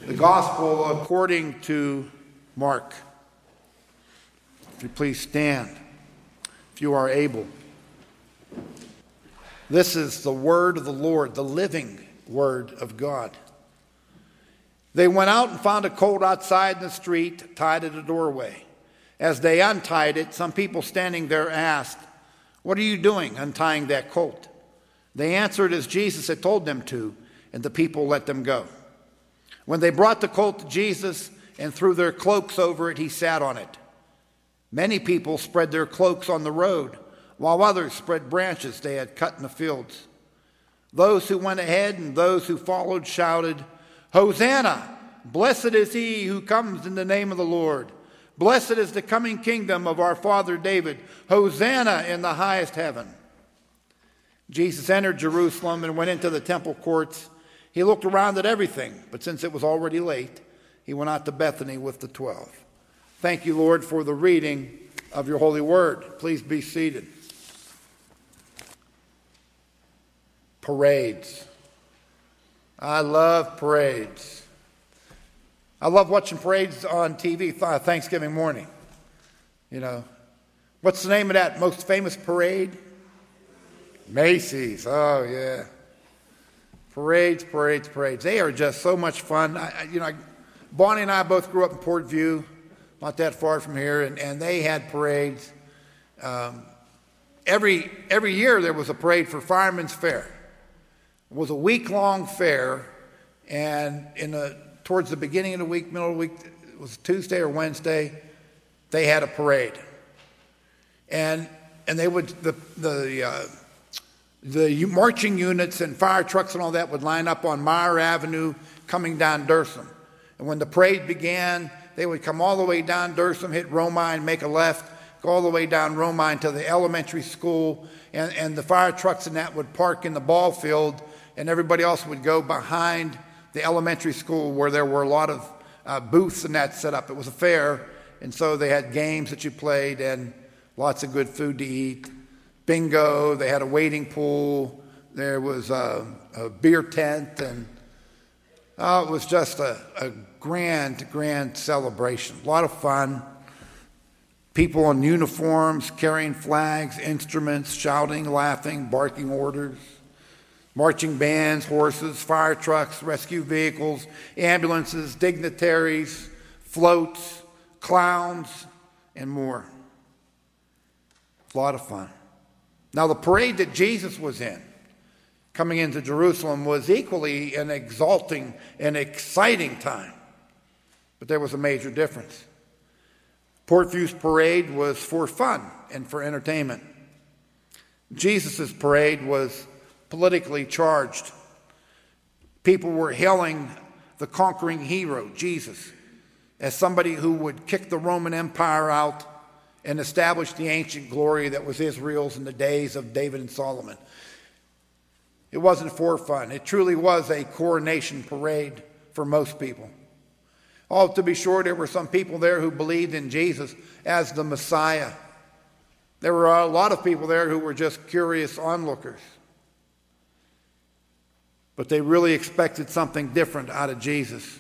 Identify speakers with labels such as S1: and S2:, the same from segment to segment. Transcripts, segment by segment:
S1: The Gospel according to Mark. If you please stand, if you are able. This is the word of the Lord, the living word of God. They went out and found a colt outside in the street, tied at a doorway. As they untied it, some people standing there asked, "What are you doing untying that colt?" They answered as Jesus had told them to, and the people let them go. When they brought the colt to Jesus and threw their cloaks over it, he sat on it. Many people spread their cloaks on the road, while others spread branches they had cut in the fields. Those who went ahead and those who followed shouted, "Hosanna! Blessed is he who comes in the name of the Lord. Blessed is the coming kingdom of our father David. Hosanna in the highest heaven." Jesus entered Jerusalem and went into the temple courts. He looked around at everything, but since it was already late, he went out to Bethany with the 12. Thank you, Lord, for the reading of your holy word. Please be seated. Parades. I love parades. I love watching parades on TV Thanksgiving morning. You know, what's the name of that most famous parade? Macy's. Oh, yeah. Parades. They are just so much fun. Bonnie and I both grew up in Port View, not that far from here, and they had parades. Every year there was a parade for Fireman's Fair. It was a week-long fair, and towards the beginning of the week, middle of the week, it was Tuesday or Wednesday, they had a parade. And they would the marching units and fire trucks and all that would line up on Meyer Avenue coming down Durham. And when the parade began, they would come all the way down Durham, hit Romine, make a left, go all the way down Romine to the elementary school, and the fire trucks and that would park in the ball field, and everybody else would go behind the elementary school where there were a lot of booths and that set up. It was a fair, and so they had games that you played and lots of good food to eat. Bingo, they had a wading pool, there was a beer tent, and it was just a grand celebration. A lot of fun. People in uniforms, carrying flags, instruments, shouting, laughing, barking orders. Marching bands, horses, fire trucks, rescue vehicles, ambulances, dignitaries, floats, clowns, and more. A lot of fun. Now, the parade that Jesus was in, coming into Jerusalem, was equally an exalting and exciting time. But there was a major difference. Portview's parade was for fun and for entertainment. Jesus' parade was politically charged. People were hailing the conquering hero, Jesus, as somebody who would kick the Roman Empire out and establish the ancient glory that was Israel's in the days of David and Solomon. It wasn't for fun. It truly was a coronation parade for most people. Oh, to be sure, there were some people there who believed in Jesus as the Messiah. There were a lot of people there who were just curious onlookers. But they really expected something different out of Jesus.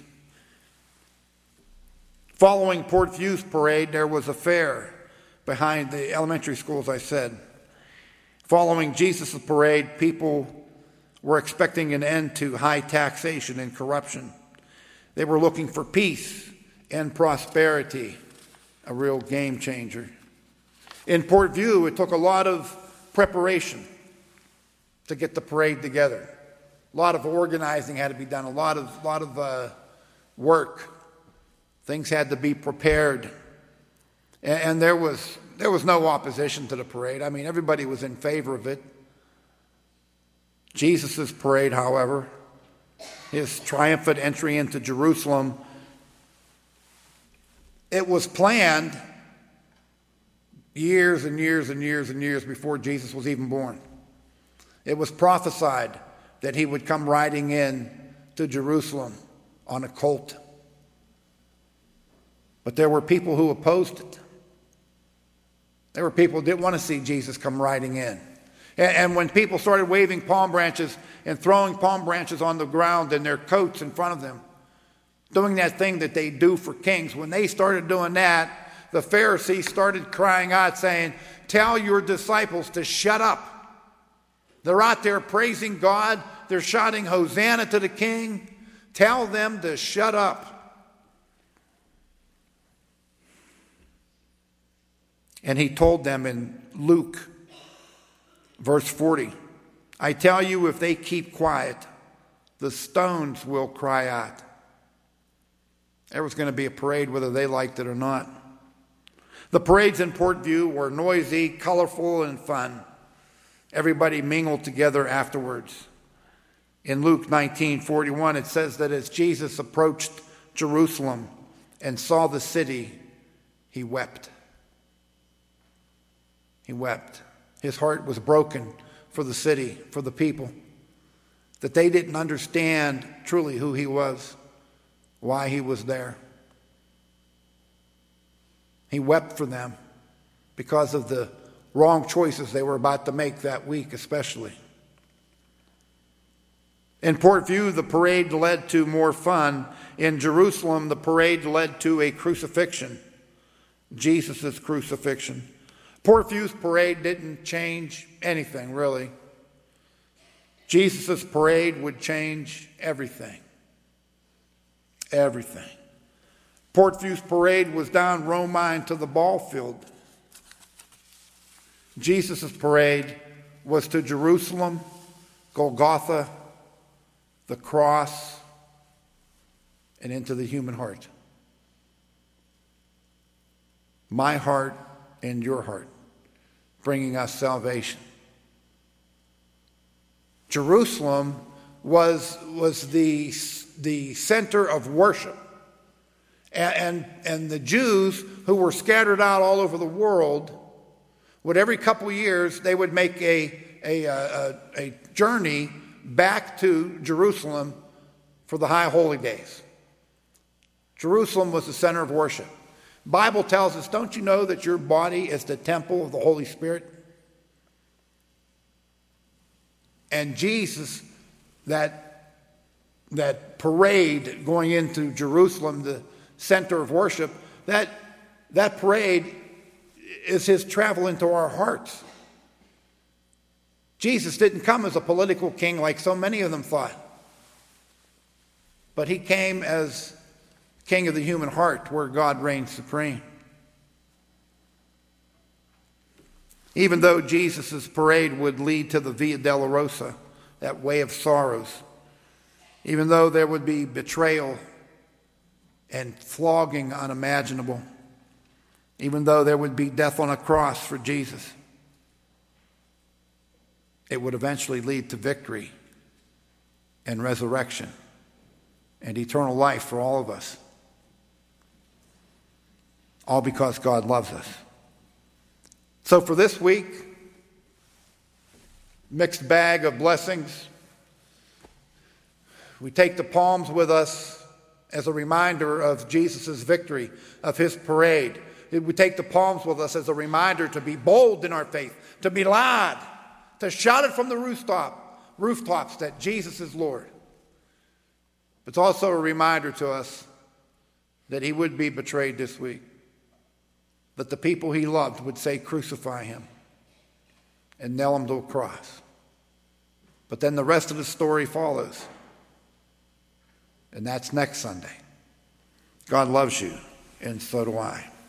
S1: Following Portview's parade, there was a fair behind the elementary school, as I said. Following Jesus' parade, people were expecting an end to high taxation and corruption. They were looking for peace and prosperity, a real game changer. In Portview, it took a lot of preparation to get the parade together. A lot of organizing had to be done, a lot of work. Things had to be prepared. And there was no opposition to the parade. I mean, everybody was in favor of it. Jesus' parade, however, his triumphant entry into Jerusalem, it was planned years and years and years and years before Jesus was even born. It was prophesied that he would come riding in to Jerusalem on a colt. But there were people who opposed it. There were people who didn't want to see Jesus come riding in. And when people started waving palm branches and throwing palm branches on the ground in their coats in front of them, doing that thing that they do for kings. When they started doing that, the Pharisees started crying out saying, "Tell your disciples to shut up." They're out there praising God. They're shouting Hosanna to the King. Tell them to shut up. And he told them in Luke, verse 40, "I tell you, if they keep quiet, the stones will cry out." There was going to be a parade whether they liked it or not. The parades in Portview were noisy, colorful, and fun. Everybody mingled together afterwards. In Luke 19:41, it says that as Jesus approached Jerusalem and saw the city, he wept. He wept. His heart was broken for the city, for the people, that they didn't understand truly who he was, why he was there. He wept for them because of the wrong choices they were about to make that week, especially. In Portview, the parade led to more fun. In Jerusalem, the parade led to a crucifixion, Jesus' crucifixion. Portview's parade didn't change anything, really. Jesus' parade would change everything. Everything. Portview's parade was down Romine to the ball field. Jesus' parade was to Jerusalem, Golgotha, the cross, and into the human heart. My heart and your heart, bringing us salvation. Jerusalem was the center of worship. And the Jews who were scattered out all over the world would every couple of years, they would make a journey back to Jerusalem for the high holy days. Jerusalem was the center of worship. Bible tells us, don't you know that your body is the temple of the Holy Spirit? And Jesus, that parade going into Jerusalem, the center of worship, that parade is his travel into our hearts. Jesus didn't come as a political king like so many of them thought, but he came as king of the human heart, where God reigns supreme. Even though Jesus' parade would lead to the Via Dolorosa, that way of sorrows, even though there would be betrayal and flogging unimaginable, even though there would be death on a cross for Jesus, it would eventually lead to victory and resurrection and eternal life for all of us. All because God loves us. So for this week, mixed bag of blessings. We take the palms with us as a reminder of Jesus' victory, of his parade. We take the palms with us as a reminder to be bold in our faith, to be loud, to shout it from the rooftops that Jesus is Lord. It's also a reminder to us that he would be betrayed this week, that the people he loved would say, "Crucify him," and nail him to a cross. But then the rest of the story follows, and that's next Sunday. God loves you, and so do I.